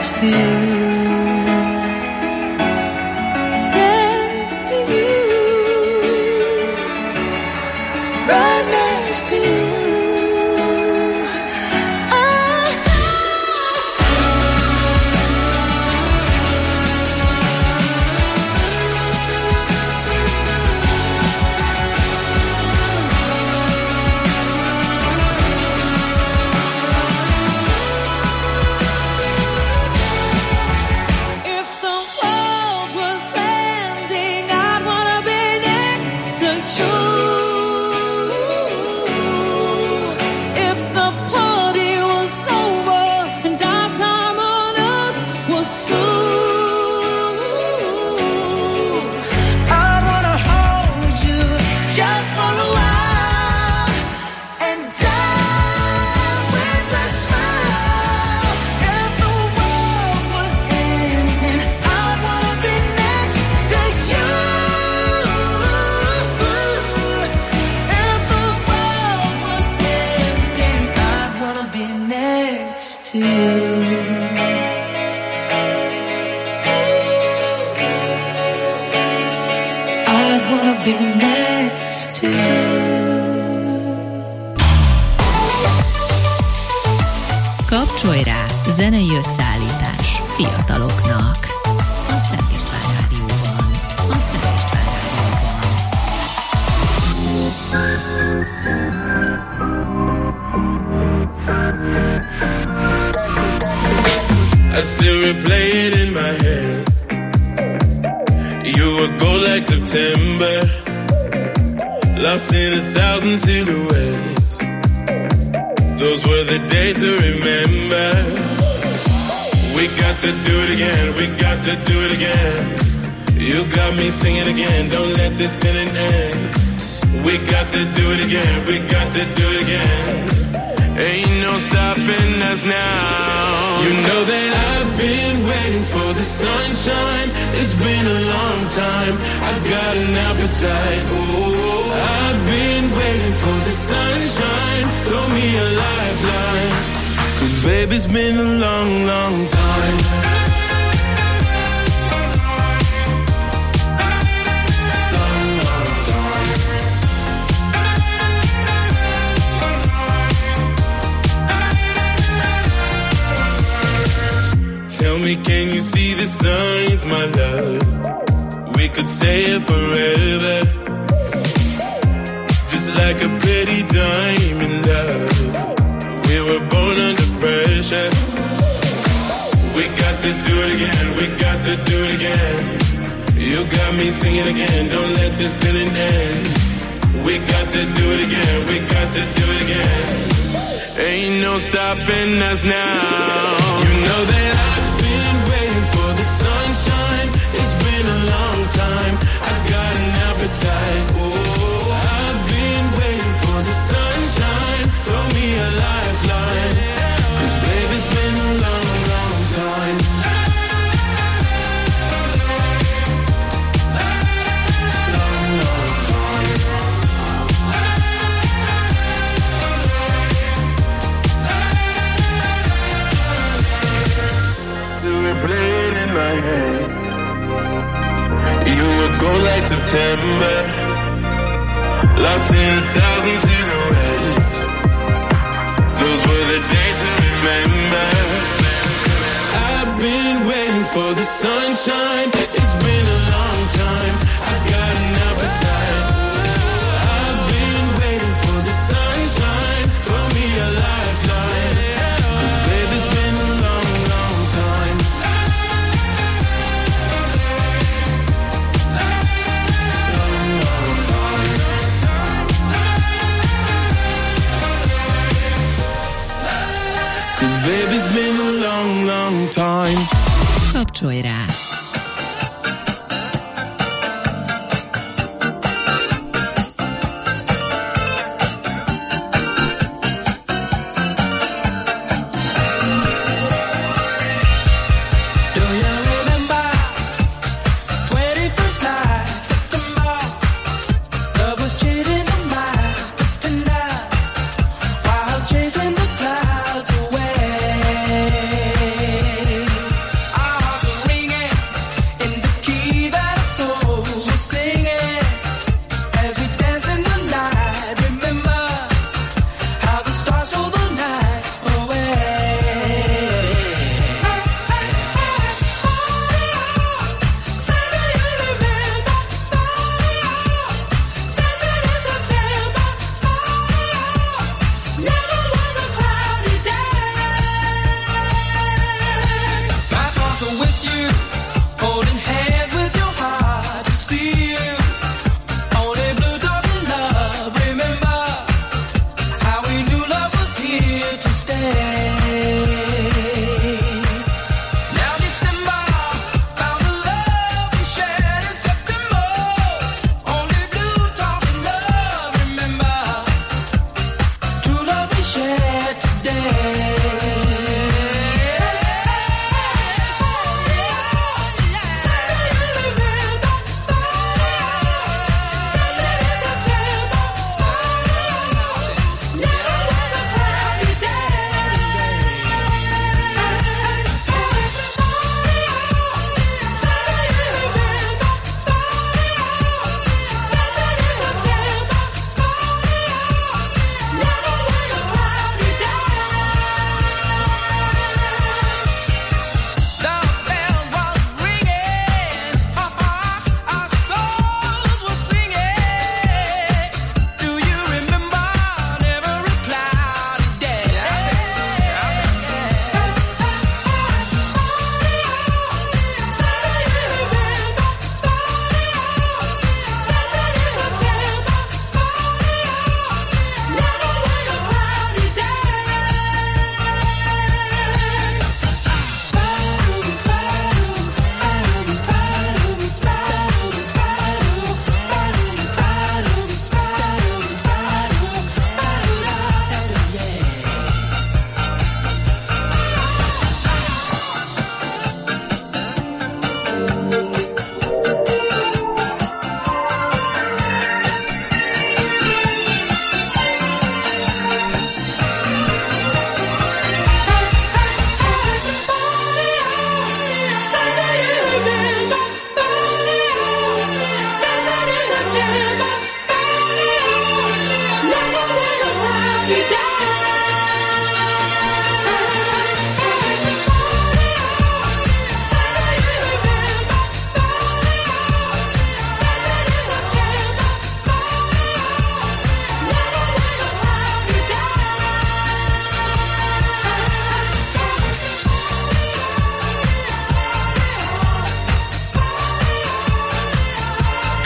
next to you. Right next to you. Kapcsolj rá, zenei összeállítás fiataloknak. A Szent István Rádióban. A Szent István Rádióban. I still replay it in my head. You were gold like September, lost in a thousand silhouettes. Those were the days to remember. We got to do it again, we got to do it again. You got me singing again, don't let this feeling end. We got to do it again, we got to do it again. Ain't no stopping us now. You know that I've been waiting for the sunshine. It's been a long time, I've got an appetite. Oh, I've been waiting for the sunshine. Throw me a lifeline, 'cause baby, it's been a long, long time. Long, long time. Tell me, can you see the signs, my love? We could stay here forever, just like a pretty diamond, love. We were born under pressure. We got to do it again, we got to do it again. You got me singing again, don't let this feeling end. We got to do it again, we got to do it again. Ain't no stopping us now. You know that I've been waiting for the sunshine. It's been a long time, I've got an appetite. Oh, I've been waiting for the sunshine. Throw me a lifeline, 'cause baby, it's been a long, long time. Long, long time. Still playing in my head. You would go like September, lost in a thousand silhouettes. Those were the days to remember. I've been waiting for the sunshine. It's been a long time, I've got an appetite. I've been waiting for the sunshine. Throw me a lifeline, 'cause baby, it's been a long, long time. Long, long time. Baby, it's been a long, long time. Kapcsolj rá. Chasing the clouds away.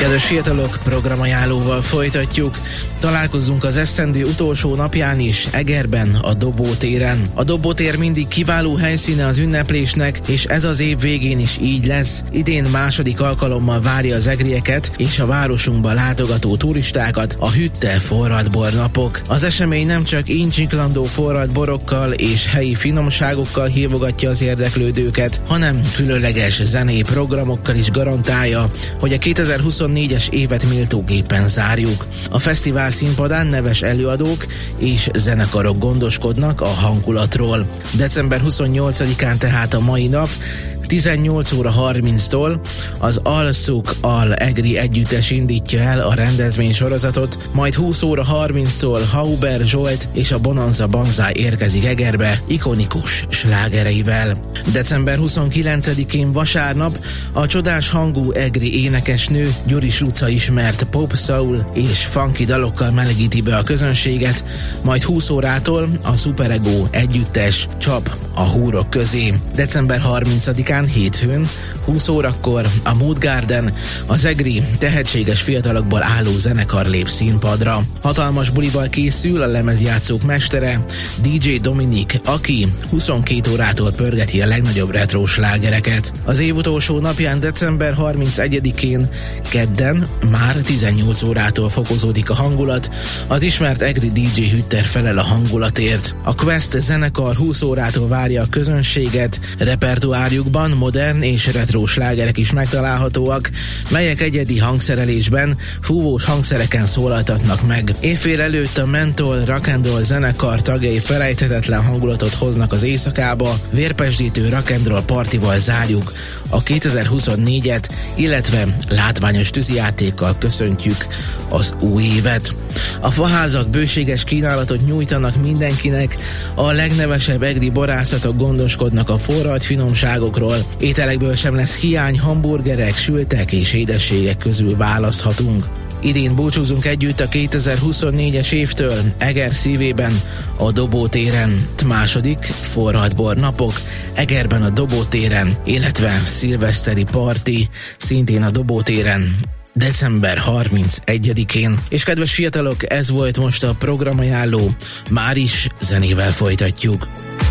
Kedves fiatalok, programajánlóval folytatjuk. Találkozunk az esztendő utolsó napján is, Egerben, a Dobótéren. A Dobótér mindig kiváló helyszíne az ünneplésnek, és ez az év végén is így lesz. Idén második alkalommal várja az egrieket és a városunkba látogató turistákat a Hütte forradbor napok. Az esemény nem csak incsiklandó forradborokkal és helyi finomságokkal hívogatja az érdeklődőket, hanem különleges zenei programokkal is garantálja, hogy a kétezer-huszonnégyes évet méltóképpen zárjuk. A fesztivál színpadán neves előadók és zenekarok gondoskodnak a hangulatról. december huszonnyolcadikán tehát a mai nap tizennyolc óra harminctól az Alszuk Al Egri együttes indítja el a rendezvény sorozatot, majd húsz óra harminctól Hauber Zsolt és a Bonanza Banzai érkezik Egerbe ikonikus slágereivel. december huszonkilencedikén vasárnap a csodás hangú egri énekesnő Gyuris Luca ismert pop, soul és funky dalokkal melegíti be a közönséget, majd húsz órától a Superego együttes csap a húrok közé. december harmincadikán hétfőn húsz órakor a Mood Garden, az egri tehetséges fiatalokból álló zenekar lép színpadra. Hatalmas bulival készül a lemezjátszók mestere, dé dzsé Dominik, aki huszonkét órától pörgeti a legnagyobb retro slágereket. Az év utolsó napján, december harmincegyedikén kedden már tizennyolc órától fokozódik a hangulat, az ismert egri dé dzsé Hütter felel a hangulatért. A Quest zenekar húsz órától várja a közönséget, repertoárjukban modern és retro slágerek is megtalálhatóak, melyek egyedi hangszerelésben, fúvós hangszereken szólaltatnak meg. Évfél előtt a Mentol Rock and Roll zenekar tagjai felejthetetlen hangulatot hoznak az éjszakába, vérpesdítő rock and roll partival zárjuk a kétezer-huszonnégyet, illetve látványos tűzijátékkal köszöntjük az új évet. A faházak bőséges kínálatot nyújtanak mindenkinek, a legnevesebb egri borászatok gondoskodnak a forralt finomságokról, ételekből sem lesz hiány, hamburgerek, sültek és édességek közül választhatunk. Idén búcsúzunk együtt a kétezer-huszonnégyes évtől Eger szívében, a Dobótéren. Második forradbor napok Egerben a Dobótéren, illetve szilveszteri parti szintén a Dobótéren december harmincegyedikén. És kedves fiatalok, ez volt most a programajánló, már is zenével folytatjuk.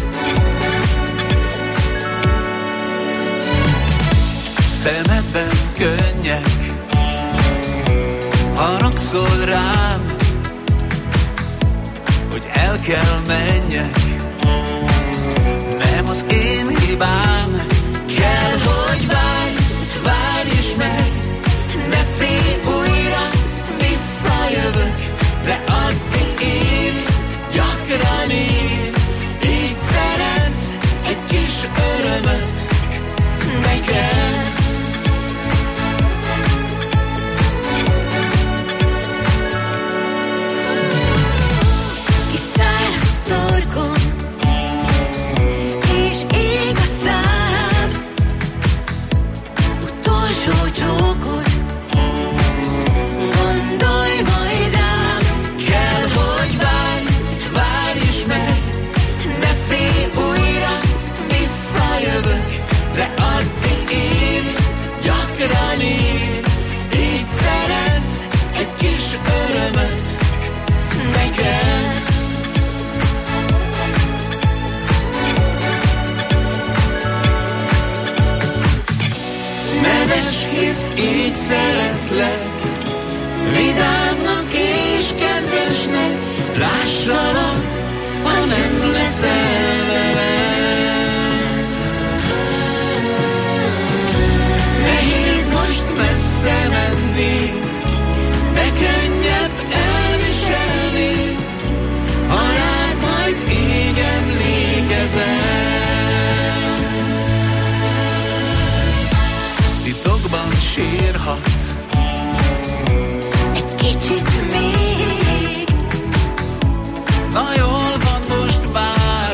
Szemedben könnyek, haragszol rám, hogy el kell menjek. Nem az én hibám, kell, hogy várj, várj is meg, ne félj, újra visszajövök, de addig ír, gyakran ír, így szerez egy kis örömöt nekem. Így szeretlek, vidámnak és kedvesnek, lássalak, ha nem leszel velem. Nehéz most messze menni, de könnyebb elviselni, ha rád majd így emlékezem. Titokban sírhatsz egy kicsit még. Na jól van, most már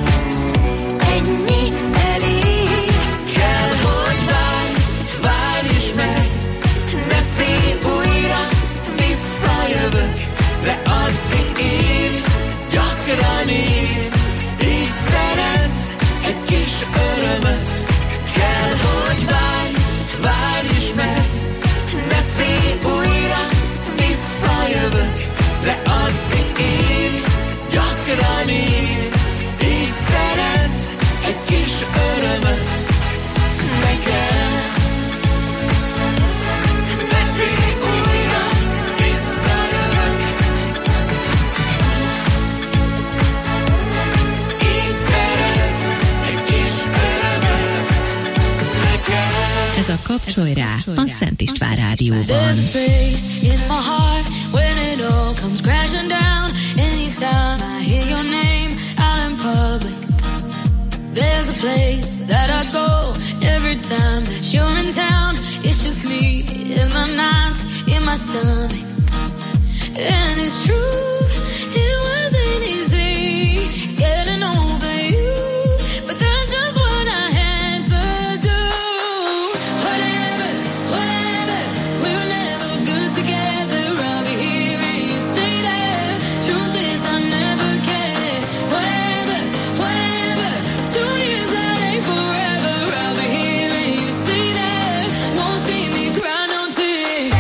ennyi elég. Kell, hogy várj, várj is meg, ne félj, újra visszajövök, de addig ír, gyakran ír, így szerez egy kis örömöt. Kell, hogy várj, várj is meg, Ez a Kapcsolj rá a Szent István Rádióban. There's a space in my heart when it all comes crashing down. Anytime I hear your name out in public, there's a place that I go every time that you're in town. It's just me in my nights, in my stomach. And it's true, it wasn't easy getting over you, but that's just what I had to do. Whatever, whatever, we were never good together. I'll be here and you say that. Truth is I never cared. Whatever, whatever, two years that ain't forever. I'll be here and you say that. Won't see me cry no tears.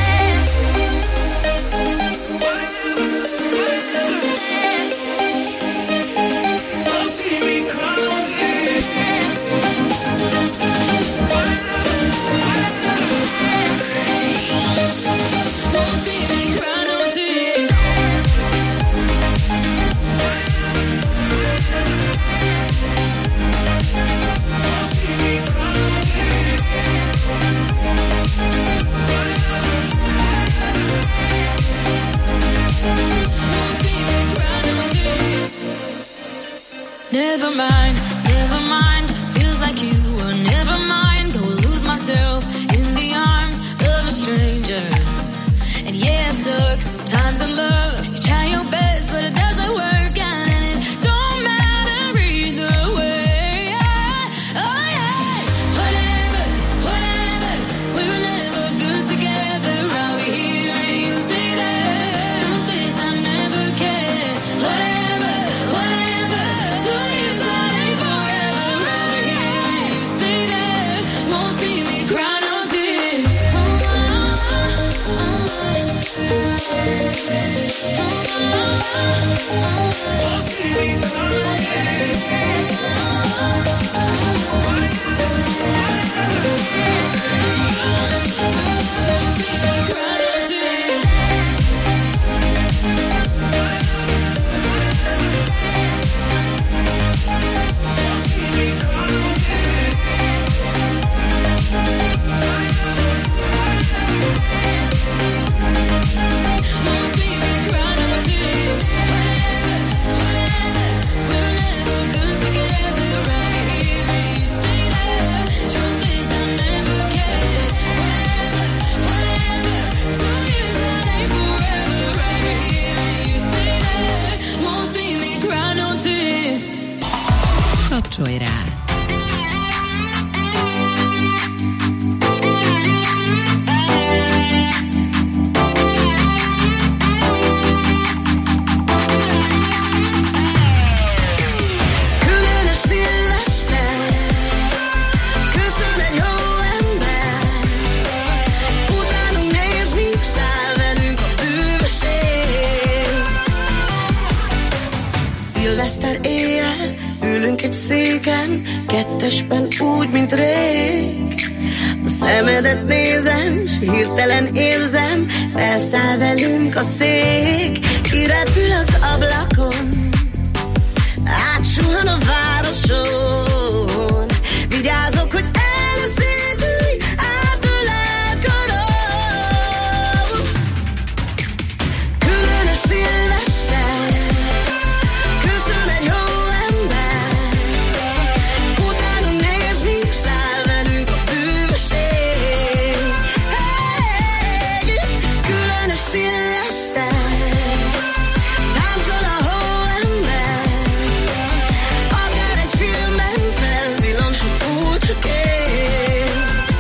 Never mind, never mind. Feels like you were never mine. Go lose myself in the arms of a stranger. And yeah, it sucks sometimes in love. You try your best, but it doesn't work out, and it don't matter either way. Yeah. Oh yeah, whatever, whatever. We were never good together. I'll be here and you say that. Truth is I never cared. Whatever, whatever. Two years that ain't forever. I'll be here and you say that. Won't see me cry no tears. Won't see me cry no Kapcsolj rá! Szilveszter éjjel ülünk egy széken, kettesben úgy, mint rég. A szemedet nézem, s hirtelen érzem, felszáll velünk a szék. Kirepül az ablakon, átsuhan a városon. Vigyázok, hogy el ne szétülj, átölel karom. Különös szilveszter, köszön egy jó ember. Utánunk néz, míg száll velünk a bűvösség. Hey, különös szilveszter, táncol a hóember. Akár egy filmen felvillan sok furcsa kép.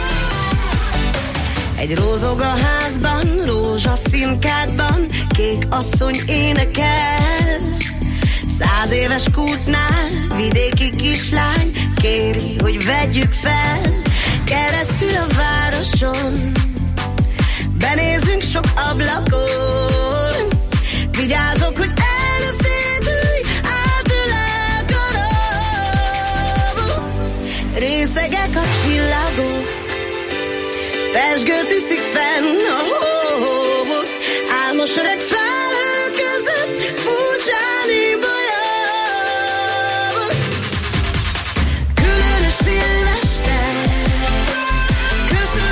Egy rózog a házban, rózsaszín kádban, kék asszony énekel. Száz éves kútnál vidéki kislány kéri, hogy vegyük fel. Keresztül a városon benézünk sok ablakon. Vigyázok, hogy el ne szétülj, átölel karom. Részegek a csillagok, pezsgőt iszik fenn a hót. Álmos öreg felhő között furcsán imbolyog. Különös szilveszter, köszön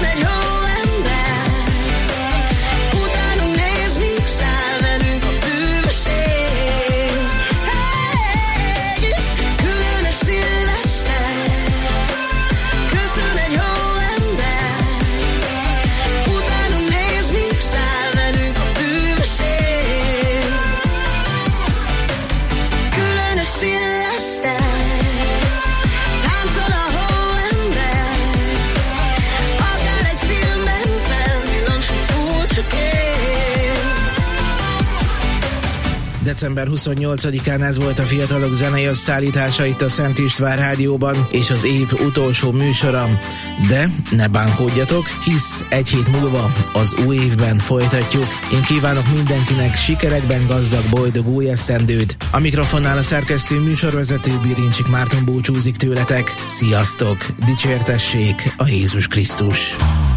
december huszonnyolcadikán ez volt a Fiatalok zenei összeállítása itt a Szent István Rádióban, és az év utolsó műsora. De ne bánkódjatok, hisz egy hét múlva az új évben folytatjuk. Én kívánok mindenkinek sikerekben gazdag, boldog új esztendőt. A mikrofonnál a szerkesztő műsorvezető Birincsik Márton búcsúzik tőletek. Sziasztok! Dicsértessék a Jézus Krisztus!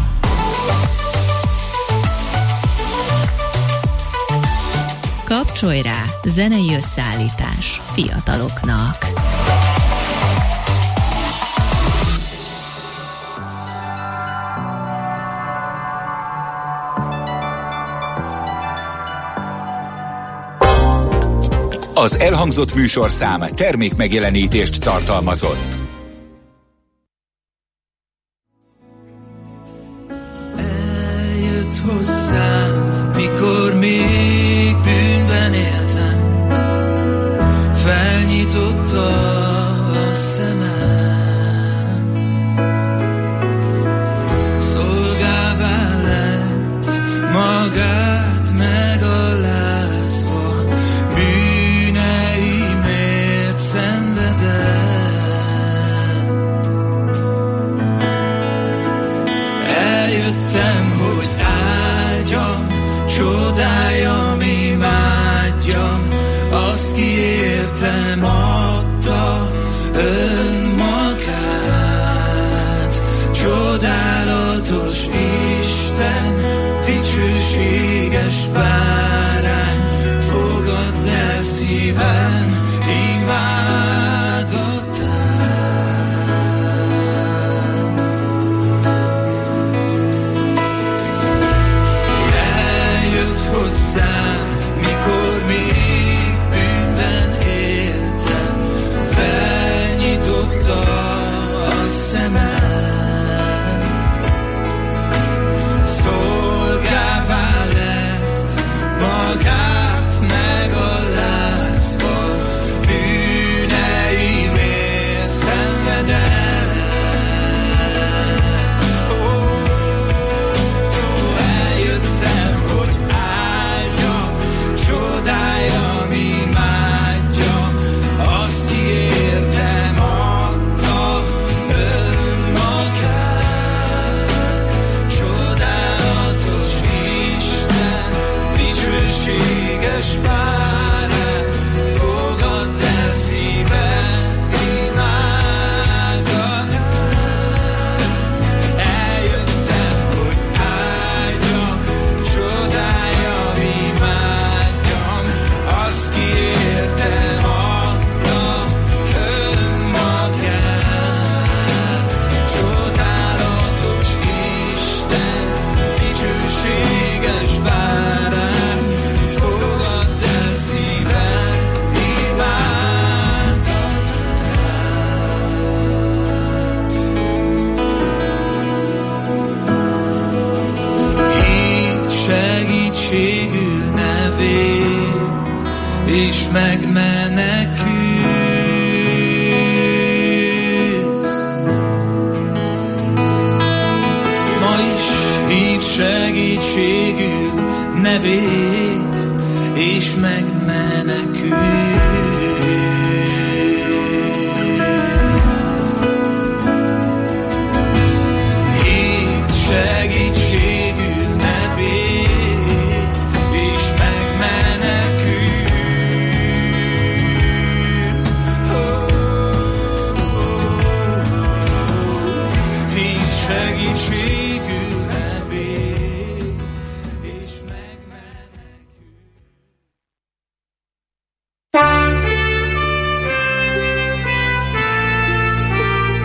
Kapcsolj rá! Zenei összeállítás fiataloknak. Az elhangzott műsorszám termék megjelenítést tartalmazott. Eljött hozzám, mikor még bűnben éltem, felnyitotta a szemem, szolgává lett magát megalázva, bűneimért szenvedett. Eljöttem, hogy áldjam, csodáljam, imádjam azt, ki értem adta önmagát. Csodálatos Isten, dicsőséges bárány, fogadd el szívem imádatát. Eljött hozzám, mikor még bűnben éltem, felnyitotta a szemem, szolgává lett magát megalázva, bűneimért szenvedett. Ó, eljöttem, hogy áldjam, csodáljam, imádjam azt, ki értem adta önmagát. Csodálatos Isten, dicsőséges bárány, fogadd el szívem imádatát. Eljöttem, hogy áldjam, csodáljam, imádjam azt, ki értem adta önmagát. Csodálatos Isten, dicsőséges bárány, fogadd el szívem imádatát. Hívd segítségül nevét, és megmenekülsz. Ma is hívd segítségül nevét, és megmenekülsz. Hívd segítségül nevét, és megmenekülsz. Oh, hívd segítségül